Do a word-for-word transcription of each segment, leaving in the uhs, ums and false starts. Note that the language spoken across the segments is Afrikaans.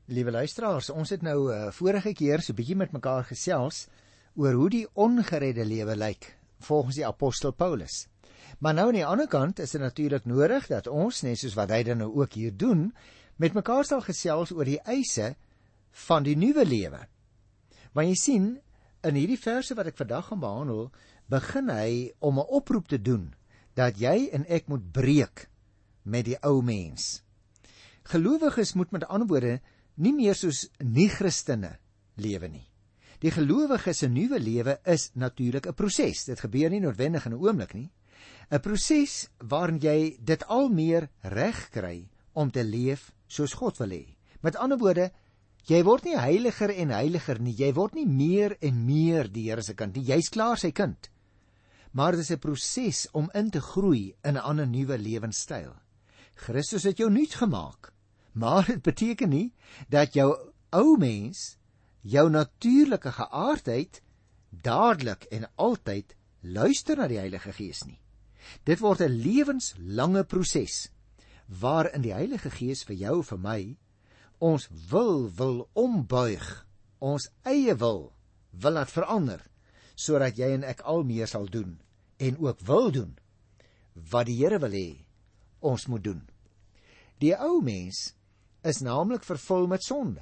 Liewe luisteraars, ons het nou uh, vorige keer so 'n bietjie met mekaar gesels oor hoe die ongeredde lewe lyk volgens die apostel Paulus. Maar nou aan die ander kant is dit natuurlik nodig dat ons, net soos wat hy dan nou ook hier doen, met mekaar sal gesels oor die eise van die nuwe lewe. Want jy sien, in hierdie verse wat ek vandag gaan behandel, begin hy om 'n oproep te doen dat jy en ek moet breek met die ou mens. Gelowiges moet met ander woorde nie meer soos nie-Christene lewe nie. Die gelowige se nuwe lewe is natuurlik 'n proses. Dit gebeur nie noodwendig in 'n oomblik nie. 'n Proses waarin jy dit al meer reg kry om te leef soos God wil hê. Met ander woorde, jy word nie heiliger en heiliger nie. Jy word nie meer en meer die Here se kind nie. Jy's klaar sy kind. Maar dit is 'n proses om in te groei in 'n ander nuwe lewenstyl. Christus het jou nuut gemaak. Maar dit beteken nie dat jou ou mens, jou natuurlike geaardheid, dadelik en altyd luister na die Heilige Gees nie. Dit word 'n lewenslange proses, waarin die Heilige Gees vir jou, vir my, ons wil wil ombuig, ons eie wil, wil laat verander, sodat jy en ek al meer sal doen, en ook wil doen, wat die Here wil hê, ons moet doen. Die ou mens is naamlik vervul met sonde.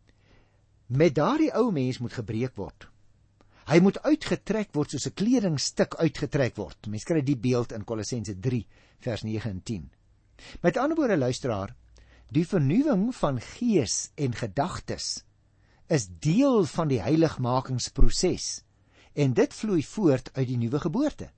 Met daardie ou mens moet gebreek word. Hy moet uitgetrek word soos 'n kledingstuk uitgetrek word. Mens kry die beeld in Kolossense drie vers nege en tien. Met ander woorde, luisteraar, die vernuwing van gees en gedagtes is deel van die heiligmakingsproses, en dit vloei voort uit die nuwe geboorte.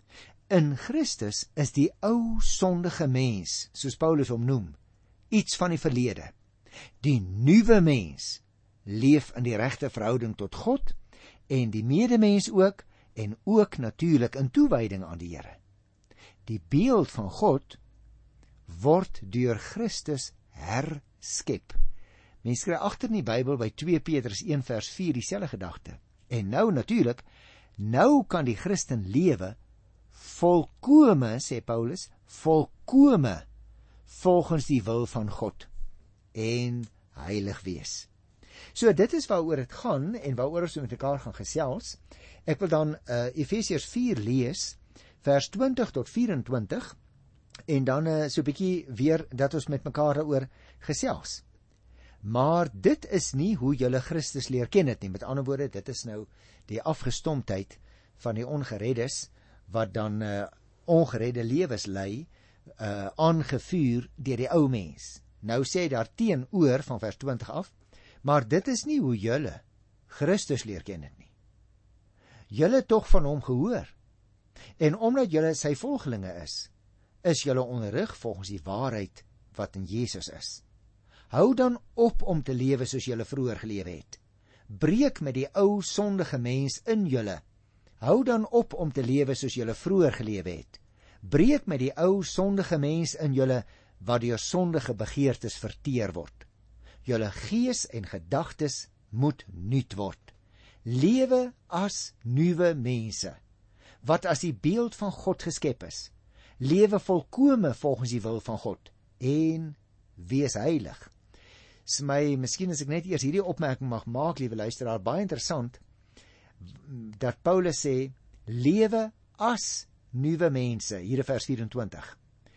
In Christus is die ou sondige mens, soos Paulus hom noem, iets van die verlede. Die nuwe mens leef in die regte verhouding tot God en die medemens ook, en ook natuurlik in toewyding aan die Here. Die beeld van God word deur Christus herskep. Mense kry agter in die Bybel by twee Petrus een vers vier dieselfde gedagte. En nou natuurlik, nou kan die Christen lewe volkome, sê Paulus, volkome volgens die wil van God en heilig wees. So dit is waaroor dit gaan en waaroor ons met mekaar gaan gesels. Ek wil dan uh, Efesiërs vier lees, vers twintig tot vyf en twintig, en dan uh, so 'n bietjie weer dat ons met mekaar daaroor gesels. Maar dit is nie hoe julle Christus leer ken het nie. Met ander woorde, dit is nou die afgestomptheid van die ongereddes, wat dan uh, ongeredde lewens lei, uh, aangevuur deur die ou mens. Nou sê daar teenoor van vers twintig af, maar dit is nie hoe julle Christus leer ken het nie. Julle tog van hom gehoor, en omdat julle sy volgelinge is, is julle onderrig volgens die waarheid wat in Jesus is. Hou dan op om te lewe soos julle vroeër gelewe het. Breek met die ou sondige mens in julle. Hou dan op om te lewe soos julle vroeër gelewe het. Breek met die ou sondige mens in julle, wat deur sondige begeertes verteer word. Julle gees en gedagtes moet nuut word. Lewe as nuwe mense, wat as die beeld van God geskep is. Lewe volkome volgens die wil van God, en wees heilig. Is my, miskien as ek net eers hierdie opmerking mag maak, liewe luisteraar, baie interessant, dat Paulus sê, lewe as nuwe mense, hier in vers vyf-en-twintig.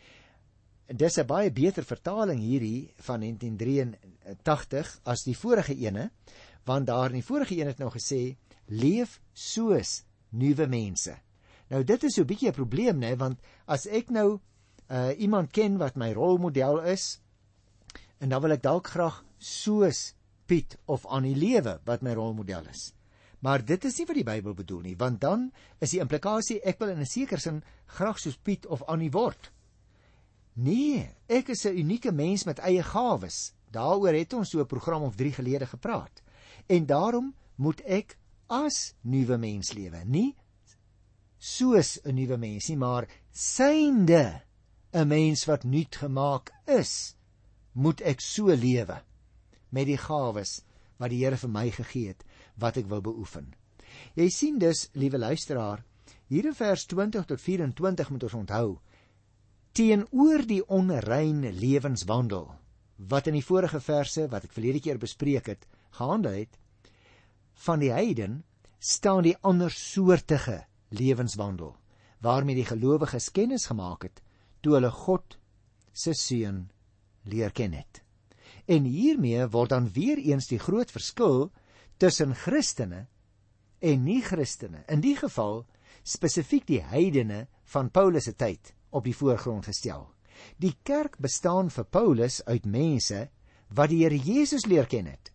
Dis 'n baie beter vertaling hierdie van negentien drieëntagtig as die vorige ene, want daar in die vorige een het nou gesê, leef soos nuwe mense. Nou dit is so 'n bietjie 'n probleem, né, want as ek nou uh, iemand ken wat my rolmodel is, en dan wil ek dalk graag soos Piet of Annie lewe wat my rolmodel is. Maar dit is nie wat die Bybel bedoel nie, want dan is die implikasie, ek wil in 'n sekere sin graag soos Piet of Annie word. Nee, ek is 'n unieke mens met eie gawes. Daaroor het ons so 'n program of drie gelede gepraat. En daarom moet ek as nuwe mens lewe, nie soos 'n nuwe mens nie, maar synde 'n mens wat nuut gemaak is, moet ek so lewe met die gawes wat die Here vir my gegee het, wat ek wil beoefen. Jy sien dus, liewe luisteraar, hier in vers twintig tot vyf-en-twintig moet ons onthou, teenoor die onreine lewenswandel wat in die vorige verse, wat ek verlede keer bespreek het, gehandel het, van die heiden staan die andersoortige lewenswandel, waarmee die gelowiges kennis gemaak het, toe hulle God se seun leer ken het. En hiermee word dan weer eens die groot verskil tussen Christene en nie-Christene, in die geval spesifiek die heidene van Paulus se tyd, op die voorgrond gestel. Die kerk bestaan vir Paulus uit mense wat die Here Jesus leer ken het.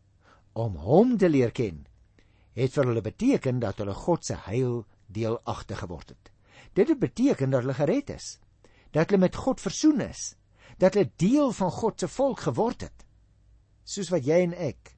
Om hom te leer ken, het vir hulle beteken dat hulle God se heil deelagtig geword het. Dit het beteken dat hulle gered is, dat hulle met God versoen is, dat hulle deel van God se volk geword het, soos wat jy en ek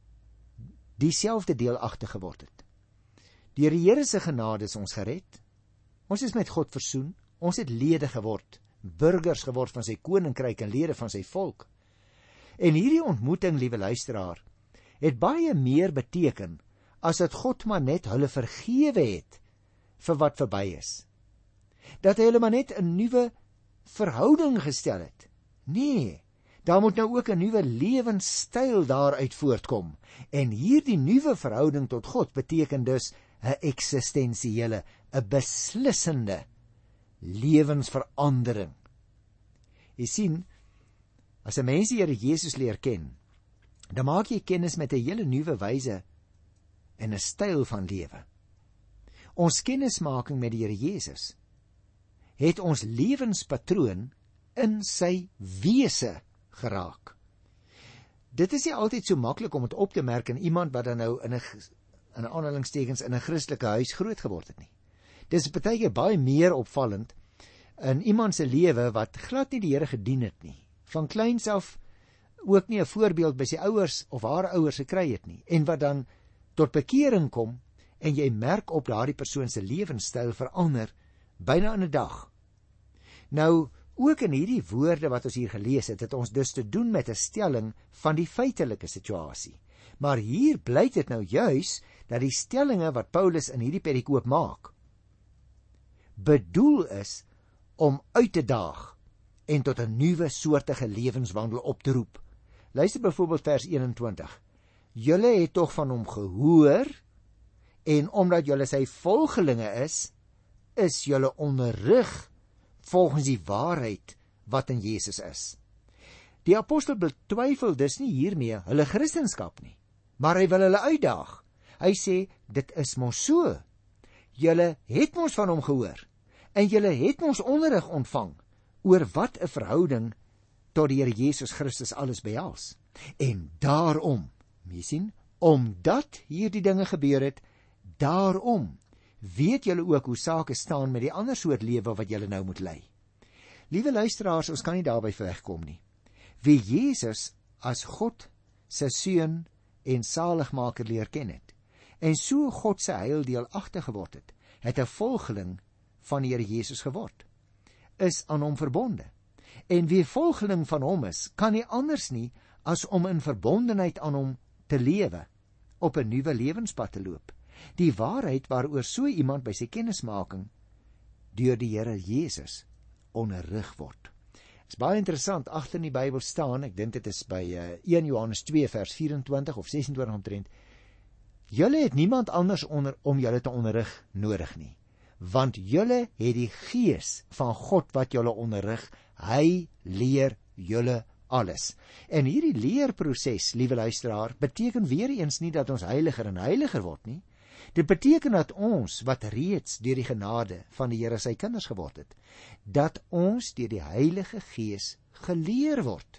dieselfde deelagtig geword het. Deur die Here se genade is ons gered, ons is met God versoen, ons het lede geword, burgers geword van sy koninkryk en lede van sy volk. En hierdie ontmoeting, liewe luisteraar, het baie meer beteken as dat God maar net hulle vergewe het vir wat verby is. Dat hy hulle maar net 'n nuwe verhouding gestel het. Nee, daar moet nou ook 'n nuwe lewenstyl daaruit voortkom. En hierdie nuwe verhouding tot God beteken dus 'n eksistensiële, 'n beslissende lewensverandering. Jy sien, as 'n mens die Here Jesus leer ken, dan maak jy kennis met 'n hele nuwe wyse en 'n styl van lewe. Ons kennismaking met die Here Jesus het ons lewenspatroon in sy wese geraak. Dit is nie altyd so maklik om dit op te merk in iemand wat dan nou in 'n in aanhalingstekens in 'n Christelike huis groot geword het nie. Dit is partykeer baie meer opvallend in iemand se lewe wat glad nie die Here gedien het nie. Van kleins af ook nie 'n voorbeeld by sy ouers of haar ouers gekry het nie, en wat dan tot bekering kom en jy merk op daardie persoon se lewenstyl verander byna in 'n dag. Nou, ook in hierdie woorde wat ons hier gelees het, het ons dus te doen met 'n stelling van die feitelike situasie. Maar hier blyk dit nou juis dat die stellinge wat Paulus in hierdie perikoop maak, bedoel is om uit te daag en tot 'n nuwe soortige lewenswandel op te roep. Luister byvoorbeeld vers eenentwintig. Julle het tog van hom gehoor, en omdat julle sy volgelinge is, is julle onderrig volgens die waarheid wat in Jesus is. Die apostel betwyfel dus nie hiermee hulle Christendom nie, maar hy wil hulle uitdaag. Hy sê, dit is mos so. Julle het mos van hom gehoor, en julle het mos onderrig ontvang oor wat 'n verhouding tot die Here Jesus Christus alles behels. En daarom, jy sien, omdat hierdie dinge gebeur het, daarom weet julle ook hoe sake staan met die ander soort lewe wat julle nou moet lei. Liewe luisteraars, ons kan nie daarby wegkom nie. Wie Jesus as God se seun en saligmaker leer ken het, en so God se heil deelagtig geword het, het 'n volgeling van die Here Jesus geword, is aan hom verbonde. En wie volgeling van hom is, kan nie anders nie as om in verbondenheid aan hom te lewe, op 'n nuwe lewenspad te loop. Die waarheid waaroor so iemand by sy kennismaking deur die Here Jesus onderrig word. Dit is baie interessant, agter in die Bybel staan, ek dink dit is by uh, een Johannes twee vers vyf-en-twintig of ses-en-twintig omtrent, julle het niemand anders onder, om julle te onderrig nodig nie, want julle het die Gees van God wat julle onderrig, hy leer julle alles. En hierdie leerproses, liewe luisteraar, beteken weer eens nie dat ons heiliger en heiliger word nie. Dit beteken dat ons, wat reeds deur die genade van die Here sy kinders geword het, dat ons deur die Heilige Gees geleer word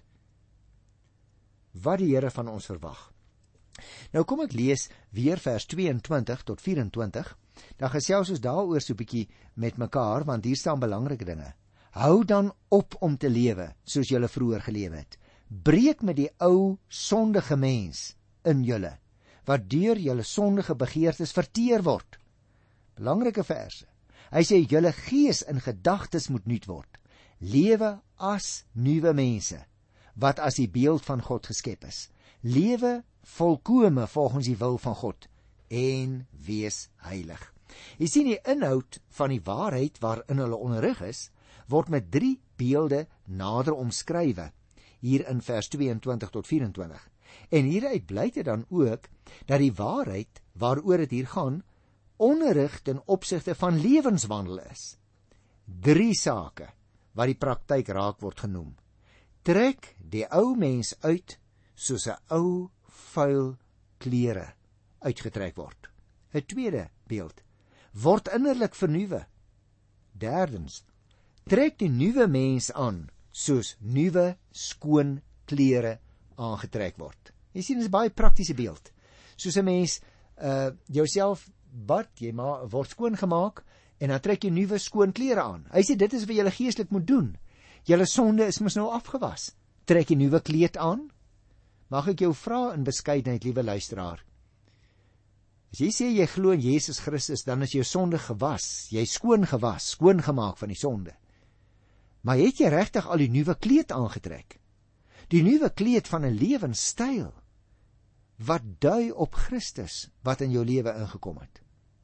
wat die Here van ons verwag. Nou kom ek lees weer vers twee-en-twintig tot vyf-en-twintig, dan gesels ons daaroor so 'n bietjie met mekaar, want hier staan belangrike dinge. Hou dan op om te lewe soos julle vroeër gelewe het. Breek met die ou sondige mens in julle, wat deur julle sondige begeertes verteer word. Belangrike verse. Hy sê, julle gees en gedagtes moet nuut word. Lewe as nuwe mense, wat as die beeld van God geskep is. Lewe volkome volgens die wil van God, en wees heilig. Jy sien, die inhoud van die waarheid waarin hulle onderrig is, word met drie beelde nader omskrywe. hier in vers tweeëntwintig tot vyf-en-twintig. En hieruit blyk dit dan ook, dat die waarheid, waaroor dit hier gaan, onderrig ten opsigte van lewenswandel is. Drie sake, wat die praktyk raak word genoem. Trek die ou mens uit, soos 'n ou, vuil klere uitgetrek word. 'n Tweede beeld, word innerlik vernuwe. Derdens, trek die nuwe mens aan, soos nuwe, skoon klere aangetrek word. Jy sien, dit is 'n baie praktiese beeld. Soos 'n mens uh, jouself bad, jy ma, word skoon gemaak, en dan trek jy nuwe, skoon klere aan. Hy sê, dit is wat jy geestelik moet doen. Julle sonde is mos nou afgewas. Trek jy nuwe kleed aan? Mag ek jou vra in beskeidenheid, liewe luisteraar? As jy sê jy glo in Jesus Christus, dan is jou sonde gewas. Jy is skoon gewas, skoon gemaak van die sonde. Maar het jy regtig al die nuwe kleed aangetrek? Die nuwe kleed van 'n lewenstyl wat dui op Christus wat in jou lewe ingekom het.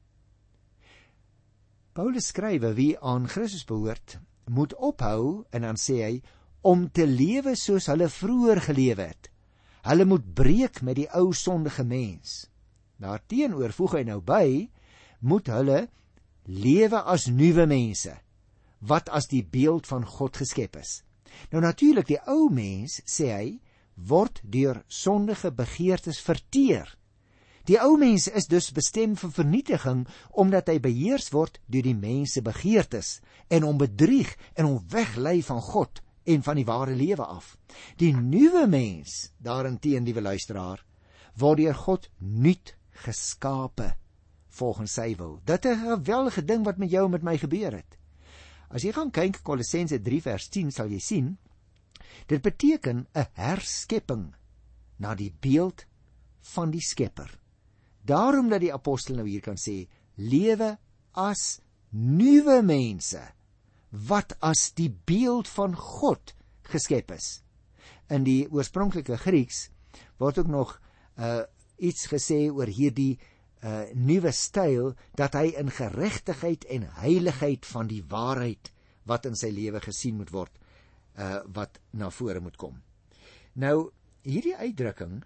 Paulus skrywe, wie aan Christus behoort, moet ophou, en dan sê hy, om te lewe soos hulle vroeër gelewe het. Hulle moet breek met die ou sondige mens. Daarteenoor voeg hy nou by, moet hulle lewe as nuwe mense, wat as die beeld van God geskep is. Nou natuurlik, die ou mens, sê hy, word deur sondige begeertes verteer. Die ou mens is dus bestem vir vernietiging, omdat hy beheers word deur die mens se begeertes, en hom bedrieg, en hom weglei van God, en van die ware lewe af. Die nuwe mens, daarenteen, liewe luisteraar, word deur God nuut geskape, volgens sy wil. Dit is 'n geweldige ding wat met jou en met my gebeur het. As jy gaan kyk, Kolossense drie vers tien, sal jy sien, dit beteken 'n herskepping na die beeld van die Skepper. Daarom dat die apostel nou hier kan sê, lewe as nuwe mense, wat as die beeld van God geskep is. In die oorspronklike Grieks word ook nog uh, iets gesê oor hierdie uh, nuwe styl, dat hy in geregtigheid en heiligheid van die waarheid wat in sy lewe gesien moet word, uh, wat na vore moet kom. Nou, hierdie uitdrukking,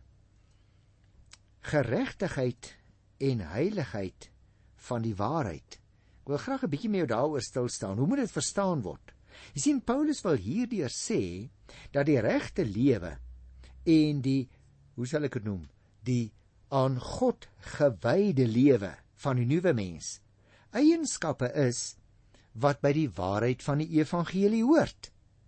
geregtigheid en heiligheid van die waarheid, ek wil graag 'n bietjie met jou daaroor stil staan. Hoe moet dit verstaan word? Jy sien, Paulus wil hierdeur sê, dat die regte lewe en die, hoe sal ek dit noem, die aan God gewyde lewe van die nuwe mens, eienskappe is, wat by die waarheid van die evangelie hoort.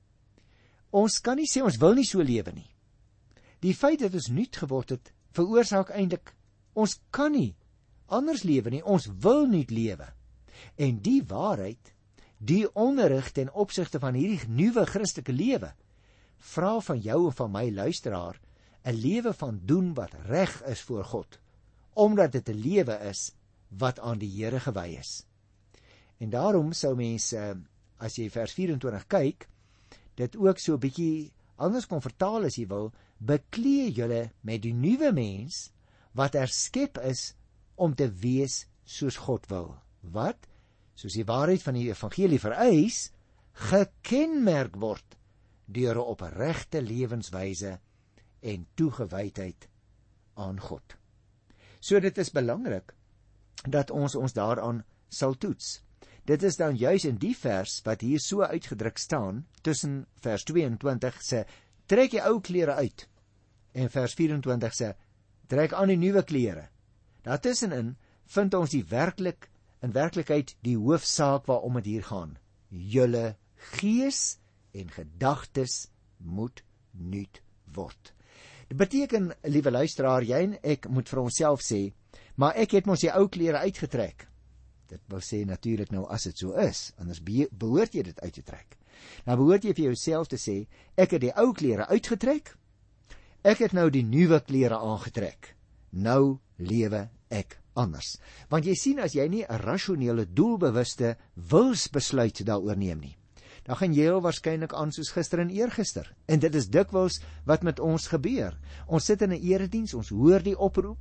Ons kan nie sê, ons wil nie so lewe nie. Die feit dat ons nuut geword het, veroorsaak eintlik, ons kan nie anders lewe nie, ons wil nie lewe. En die waarheid, die onderrig ten opsigte van hierdie nuwe Christelike lewe, vra van jou en van my luisteraar, 'n lewe van doen wat reg is voor God, omdat dit 'n lewe is wat aan die Here gewy is. En daarom sou mense, as jy vers vyf-en-twintig kyk, dit ook so 'n bietjie anders kon vertaal as jy wil, beklee julle met die nuwe mens, wat herskep is om te wees soos God wil. Wat, soos die waarheid van die evangelie vereis, gekenmerk word deur 'n opregte lewenswyse en toegewydheid aan God. So dit is belangrik dat ons ons daaraan sal toets. Dit is dan juis in die vers wat hier so uitgedruk staan, tussen vers tweeëntwintig se, trek jy ou klere uit, en vers vyf-en-twintig se, trek aan die nuwe klere. Daartussenin vind ons die werklik, in werklikheid die hoofsaak waarom dit hier gaan. Julle gees en gedagtes moet nuut word. Dit beteken, liewe luisteraar, jy en ek moet vir onsself sê, maar ek het mos die ou klere uitgetrek. Dit wil sê natuurlik nou as dit so is, anders behoort jy dit uit te trek. Nou behoort jy vir jouself te sê, ek het die ou klere uitgetrek, ek het nou die nuwe klere aangetrek. Nou lewe ek anders. Want jy sien, as jy nie 'n rasionele, doelbewuste wilsbesluit daaroor neem nie, dan gaan jy heel waarskynlik aan soos gister en eergister. En dit is dikwels wat met ons gebeur. Ons sit in 'n erediens, ons hoor die oproep,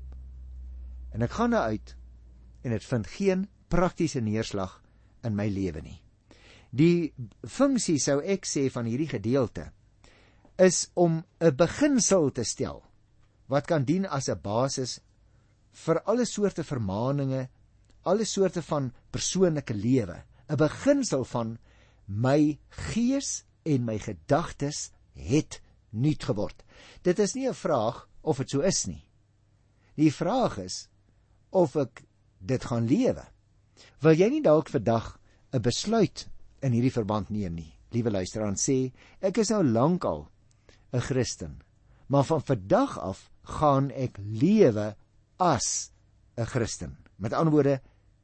en ek gaan daar uit, en dit vind geen praktiese neerslag in my lewe nie. Die funksie, sou ek sê, van hierdie gedeelte, is om 'n beginsel te stel, wat kan dien as 'n basis vir alle soorte vermaaninge, alle soorte van persoonlike lewe, 'n beginsel van my gees en my gedagtes het nuut geword. Dit is nie 'n vraag of dit so is nie. Die vraag is of ek dit gaan lewe. Wil jy nie dalk vandag 'n besluit in hierdie verband neem nie? Liewe luisteraar, en sê, ek is nou lankal 'n Christen, maar van vandag af gaan ek lewe as 'n Christen. Met ander woorde,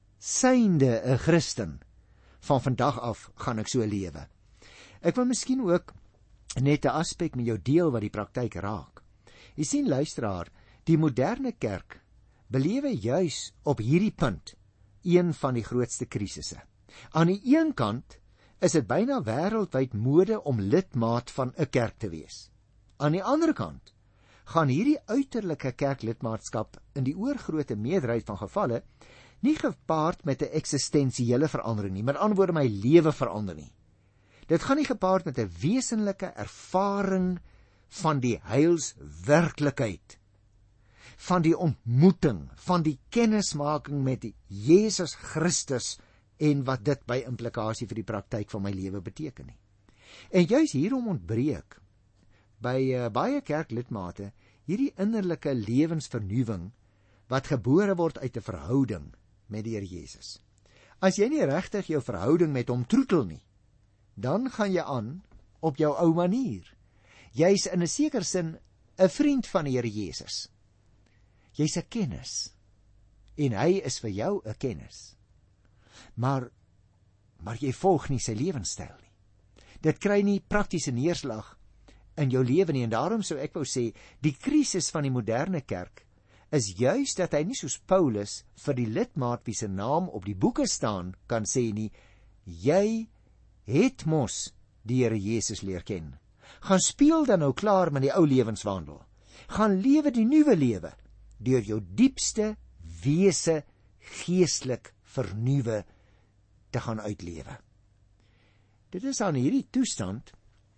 synde 'n Christen, van vandag af gaan ek so lewe. Ek wil miskien ook net 'n aspek met jou deel wat die praktyk raak. Jy sien, luisteraar, die moderne kerk belewe juis op hierdie punt een van die grootste krisisse. Aan die een kant is dit byna wêreldwyd mode om lidmaat van 'n kerk te wees. Aan die ander kant gaan hierdie uiterlike kerklidmaatskap in die oorgrootste meerderheid van gevalle nie gepaard met 'n eksistensiële verandering nie, met ander woorde my lewe verander nie. Dit gaan nie gepaard met 'n wesenlike ervaring van die heilswerklikheid, van die ontmoeting, van die kennismaking met die Jesus Christus en wat dit by implikasie vir die praktyk van my lewe beteken nie. En juis hierom ontbreek by uh, baie kerklidmate hierdie innerlike lewensvernuwing wat gebore word uit 'n verhouding met die Here Jesus. As jy nie regtig jou verhouding met hom troetel nie, dan gaan jy aan op jou ou manier. Jy's in 'n sekere sin 'n vriend van die Here Jesus. Jy's 'n kennis en hy is vir jou 'n kennis. Maar maar jy volg nie sy lewenstyl nie. Dit kry nie praktiese neerslag in jou lewe nie, en daarom sou ek wou sê, die krisis van die moderne kerk is juis dat hy nie soos Paulus vir die lidmaat wie se naam op die boeke staan kan sê nie, jy het mos die Here Jesus leer ken. Gaan speel dan nou klaar met die ou lewenswandel. Gaan lewe die nuwe lewe deur jou diepste wese geestelik vernuwe te gaan uitlewe. Dit is aan hierdie toestand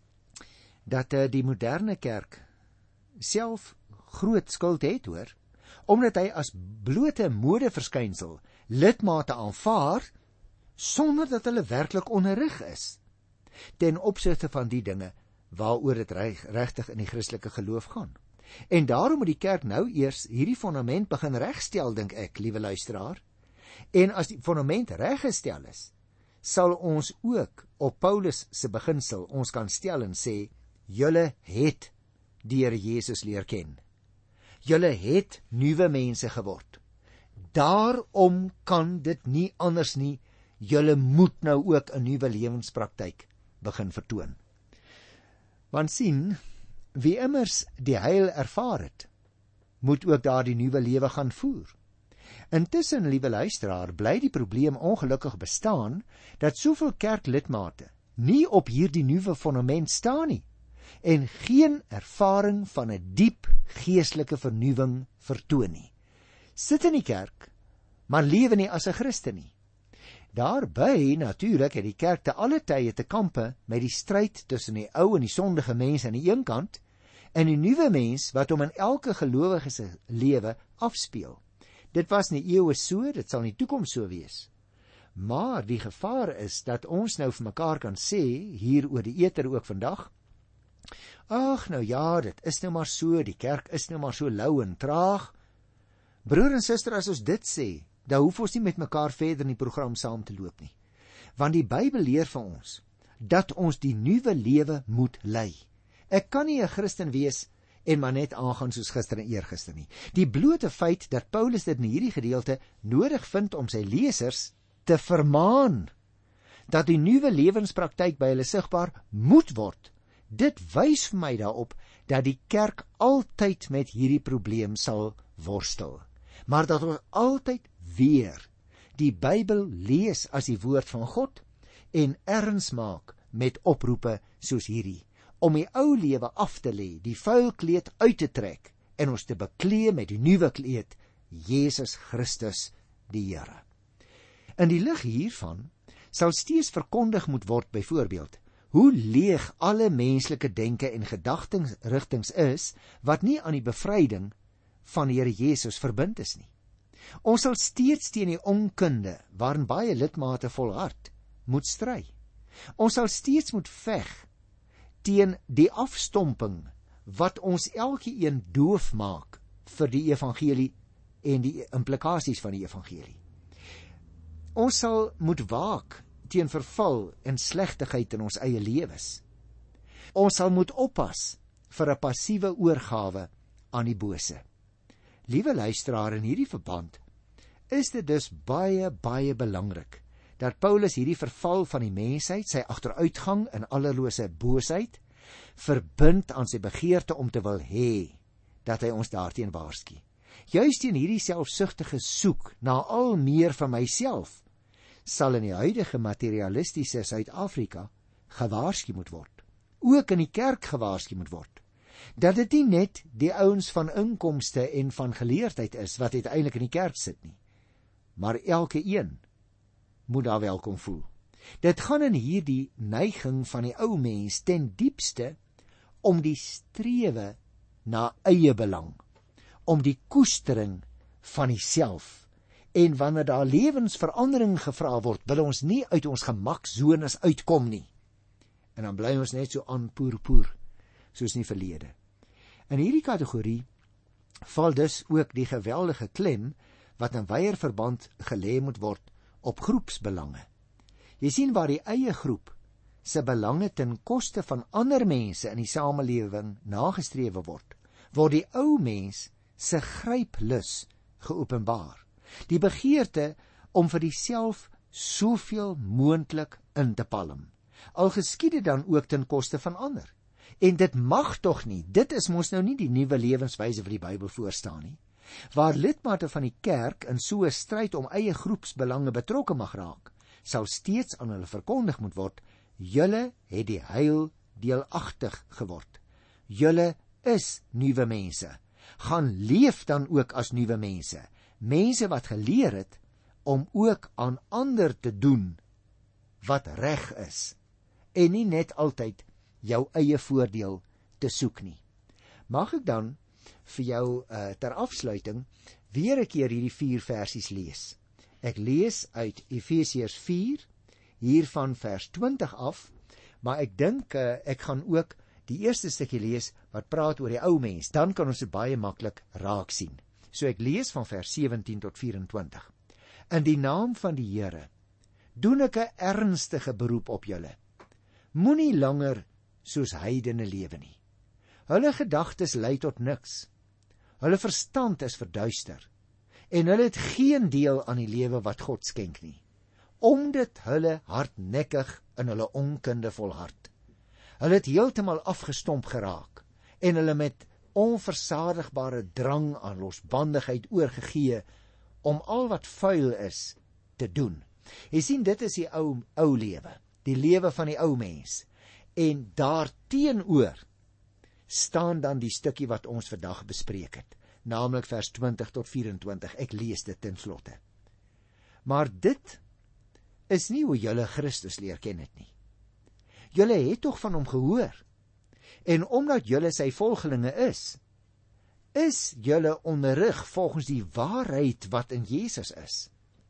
dat uh, die moderne kerk self groot skuld het, hoor, omdat hy as blote modeverskynsel lidmate aanvaar sonder dat hulle werklik onderrig is ten opsigte van die dinge waaroor dit regtig in die Christelike geloof gaan. En daarom moet die kerk nou eers hierdie fondament begin regstel, dink ek, liewe luisteraar. En as die fondament reggestel is, sal ons ook op Paulus se beginsel ons kan stel en sê, julle het die Here Jesus leer ken. Julle het nuwe mense geword. Daarom kan dit nie anders nie. Julle moet nou ook 'n nuwe lewenspraktyk begin vertoon. Want sien, wie immers die heil ervaar het, moet ook daardie nuwe lewe gaan voer. Intussen, liewe luisteraar, bly die probleem ongelukkig bestaan dat soveel kerklidmate nie op hierdie nuwe fondament staan nie en geen ervaring van 'n diep geestelike vernuwing vertoon nie. Sit in die kerk, maar lewe nie as 'n Christen nie. Daarby natuurlik het die kerk te alle tye te kampe met die stryd tussen die ou en die sondige mens aan die een kant en die nuwe mens wat hom in elke gelowige se lewe afspeel. Dit was in die eeue so, dit sal in die toekoms so wees. Maar die gevaar is dat ons nou vir mekaar kan sê, hier oor die eter ook vandag, ag nou ja, dit is nou maar so, die kerk is nou maar so lou en traag. Broer en suster, as ons dit sê, dan hoef ons nie met mekaar verder in die program saam te loop nie. Want die Bybel leer vir ons, dat ons die nuwe lewe moet lei. Ek kan nie 'n Christen wees en maar net aangaan soos gister en eergister nie. Die blote feit dat Paulus dit in hierdie gedeelte nodig vind om sy lesers te vermaan, dat die nuwe lewenspraktyk by hulle sigbaar moet word, dit wys vir my daarop dat die kerk altyd met hierdie probleem sal worstel. Maar dat ons altyd weer die Bybel lees as die woord van God en erns maak met oproepe soos hierdie, om die ou lewe af te lê, die vuil kleed uit te trek en ons te beklee met die nuwe kleed, Jesus Christus die Here. In die lig hiervan sal steeds verkondig moet word byvoorbeeld hoe leeg alle menslike denke en gedagtenrigtings is, wat nie aan die bevryding van die Here Jesus verbind is nie. Ons sal steeds teen die onkunde, waarin baie lidmate volhard, moet stry. Ons sal steeds moet veg teen die afstomping, wat ons elkeen doof maak vir die evangelie en die implikasies van die evangelie. Ons sal moet waak teen verval en slegtigheid in ons eie lewens. Ons sal moet oppas vir 'n passiewe oorgawe aan die bose. Liewe luisteraar, in hierdie verband is dit dus baie, baie belangrik dat Paulus hierdie verval van die mensheid, sy agteruitgang in allerlose boosheid, verbind aan sy begeerte om te wil hê dat hy ons daarteen waarsku. Juist teen hierdie selfsugtige soek na al meer van myself sal in die huidige materialistiese Suid-Afrika gewaarsku moet word. Ook in die kerk gewaarsku moet word. Dat dit nie net die ouens van inkomste en van geleerdheid is wat uiteindelik in die kerk sit nie, maar elke een moet daar welkom voel. Dit gaan in hierdie neiging van die ou mens ten diepste om die strewe na eie belang, om die koestering van die self. En wanneer daar lewensverandering gevra word, wil ons nie uit ons gemaksones uitkom nie. En dan bly ons net so aan poer poer, soos in die verlede. In hierdie kategorie val dus ook die geweldige klem wat in wyeer verband gelê moet word op groepsbelange. Jy sien waar die eie groep se belange ten koste van ander mense in die samelewing nagestrewe word, word die ou mens se gryplus geopenbaar. Die begeerte om vir diself soveel moontlik in te palm. Al geskied dit dan ook ten koste van ander. En dit mag tog nie, dit is mos nou nie die nuwe lewenswyse wat die Bybel voorstaan nie. Waar lidmate van die kerk in so 'n stryd om eie groepsbelange betrokke mag raak, sal steeds aan hulle verkondig moet word, julle het die heil deelagtig geword. Julle is nuwe mense. Gaan leef dan ook as nuwe mense. Mense wat geleer het om ook aan ander te doen wat reg is en nie net altyd jou eie voordeel te soek nie. Mag ek dan vir jou uh, ter afsluiting weer 'n keer hierdie vier versies lees. Ek lees uit Efesiërs vier, hier van vers twintig af, maar ek dink uh, ek gaan ook die eerste stukkie lees wat praat oor die ou mens, dan kan ons dit baie maklik raak sien. So ek lees van vers sewentien tot vyf-en-twintig. In die naam van die Here doen ek 'n ernstige beroep op julle. Moenie langer soos heidene lewe nie. Hulle gedagtes lei tot niks. Hulle verstand is verduister en hulle het geen deel aan die lewe wat God skenk nie, omdat hulle hardnekkig in hulle onkunde volhard. Hulle het heeltemal afgestomp geraak en hulle met onversadigbare drang aan losbandigheid oorgegee om al wat vuil is te doen. Jy sien, dit is die ou ou lewe, die lewe van die ou mens. En daarteenoor staan dan die stukkie wat ons vandag bespreek het, naamlik vers twintig tot vyf-en-twintig. Ek lees dit ten slotte. Maar dit is nie hoe julle Christus leer ken het nie. Julle het tog van hom gehoor. En omdat julle sy volgelinge is, is julle onderrig volgens die waarheid wat in Jesus is.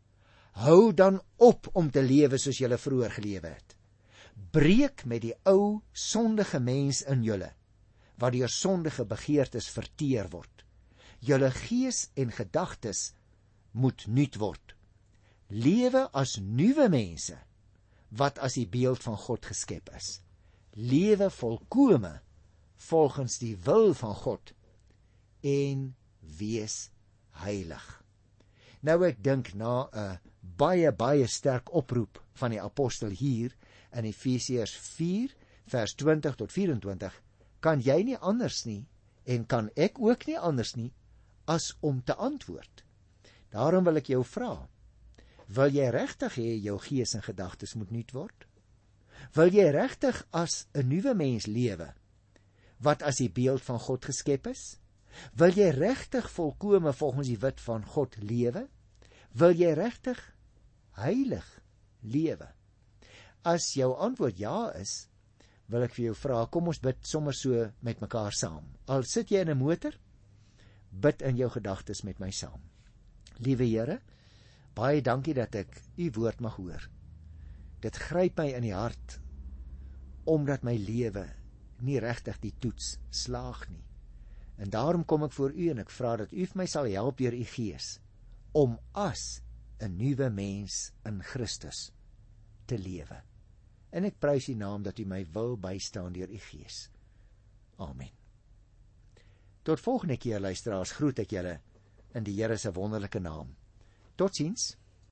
Hou dan op om te lewe soos julle vroeër gelewe het. Breek met die ou sondige mens in julle, wat deur sondige begeertes verteer word. Julle gees en gedagtes moet nuut word. Lewe as nuwe mense, wat as die beeld van God geskep is. Lewe volkome volgens die wil van God en wees heilig. Nou ek dink na 'n baie baie sterk oproep van die apostel hier in Efesiërs vier vers twintig tot vyf-en-twintig, kan jy nie anders nie en kan ek ook nie anders nie as om te antwoord. Daarom wil ek jou vra, wil jy regtig hê jou gees en gedagtes moet nuut word? Wil jy regtig as 'n nuwe mens lewe, wat as die beeld van God geskep is? Wil jy regtig volkome volgens die wet van God lewe? Wil jy regtig heilig lewe? As jou antwoord ja is, wil ek vir jou vra, kom ons bid sommer so met mekaar saam. Al sit jy in 'n motor, bid in jou gedagtes met my saam. Liewe Here, baie dankie dat ek u woord mag hoor. Dit gryp my in die hart, omdat my lewe nie regtig die toets slaag nie. En daarom kom ek voor u en ek vra dat u vir my sal help deur u Gees, om as 'n nuwe mens in Christus te lewe. En ek prys u naam dat u my wil bystaan deur u Gees. Amen. Tot volgende keer, luisteraars, groet ek julle in die Here se wonderlike naam. Totsiens.